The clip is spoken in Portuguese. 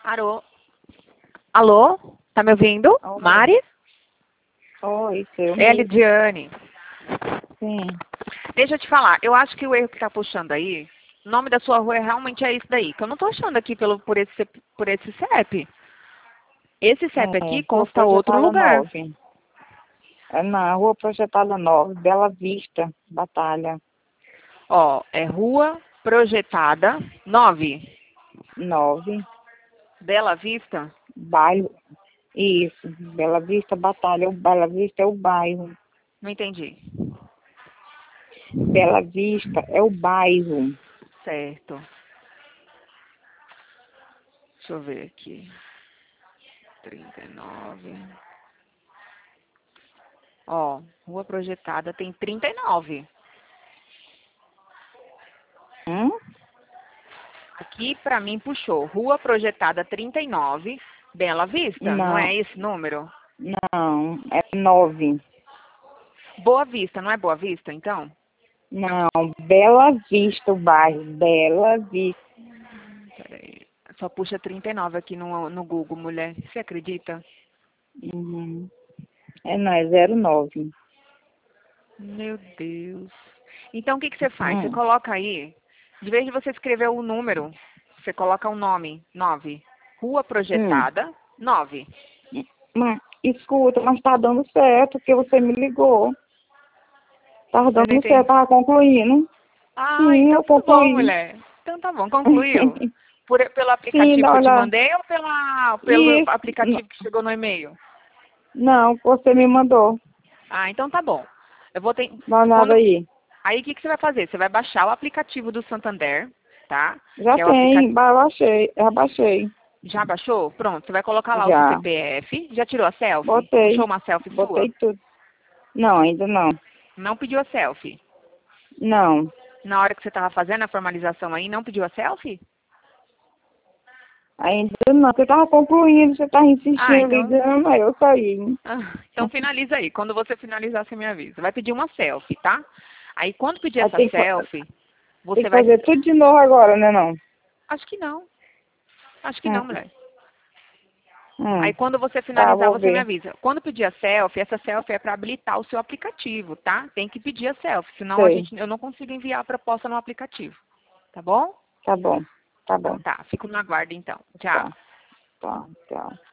Alô? Alô? Tá me ouvindo? Oi. Mari? Oi, seu É a mesmo. Lidiane. Sim. Deixa eu te falar, eu acho que o erro que tá puxando aí, o nome da sua rua realmente é isso daí, que eu não tô achando aqui por esse CEP. Esse CEP aqui Rua consta outro Projetada lugar. 9. É na Rua Projetada 9, Bela Vista, Batalha Ó, é Rua Projetada 9, 9, Bela Vista. bairro. Isso, Bela Vista, Batalha. O Bela Vista é o bairro. Não entendi. Bela Vista é o bairro. Certo. Deixa eu ver aqui. 39. Ó, Rua Projetada tem 39. Hum? Aqui pra mim puxou. Rua Projetada 39, Bela Vista. Não Não, é esse número? não, é 9. Boa Vista, não é Boa Vista, então? Não, Bela Vista, o bairro. Bela Vista. Peraí. Só puxa 39 aqui no Google, mulher. Você acredita? Uhum. Não, é 09. Meu Deus. Então o que você faz? Você Hum. coloca aí, de vez de você escrever o número, você coloca o nome, 9. Rua Hum. Projetada, 9. Mas, escuta, mas tá dando certo, que você me ligou. Tava Eu não dando certo, entendi. tava concluindo. Ah, Sim, então eu tá bom, concluí. mulher. Então tá bom, concluiu. Pelo Sim, aplicativo dá que uma eu te olhada. mandei ou pelo Isso. aplicativo que chegou no e-mail? Não, você me mandou. Ah, então tá bom. Eu vou ter. Dá uma olhada Quando, aí. aí o que você vai fazer? Você vai baixar o aplicativo do Santander, tá? Já Que é o aplicativo. tem, baixei, já baixei. Já baixou? Pronto, você vai colocar lá o seu Já. CPF. Já tirou a selfie? Botei. Puxou uma selfie sua? Botei tudo. Não, ainda não. Não pediu a selfie. Não. Na hora que você estava fazendo a formalização aí, não pediu a selfie? Ainda não. Você tava concluindo, você tava Ah, insistindo, então. ligando, aí eu saí. Então finaliza aí. Quando você finalizar, você me avisa. Vai pedir uma selfie, tá? Aí quando pedir Aí essa tem selfie, tem você que vai. fazer tudo de novo agora, né não? Acho que não. Acho que não, Hum, mulher. Aí hum. quando você Tá, finalizar, vou você me ver. avisa. Quando pedir a selfie, essa selfie é para habilitar o seu aplicativo, tá? Tem que pedir a selfie, senão Sei. eu não consigo enviar a proposta no aplicativo. Tá bom? Tá bom. Tá Então bom. tá, fico no aguardo então. Tá. Tchau. Tá. Tchau.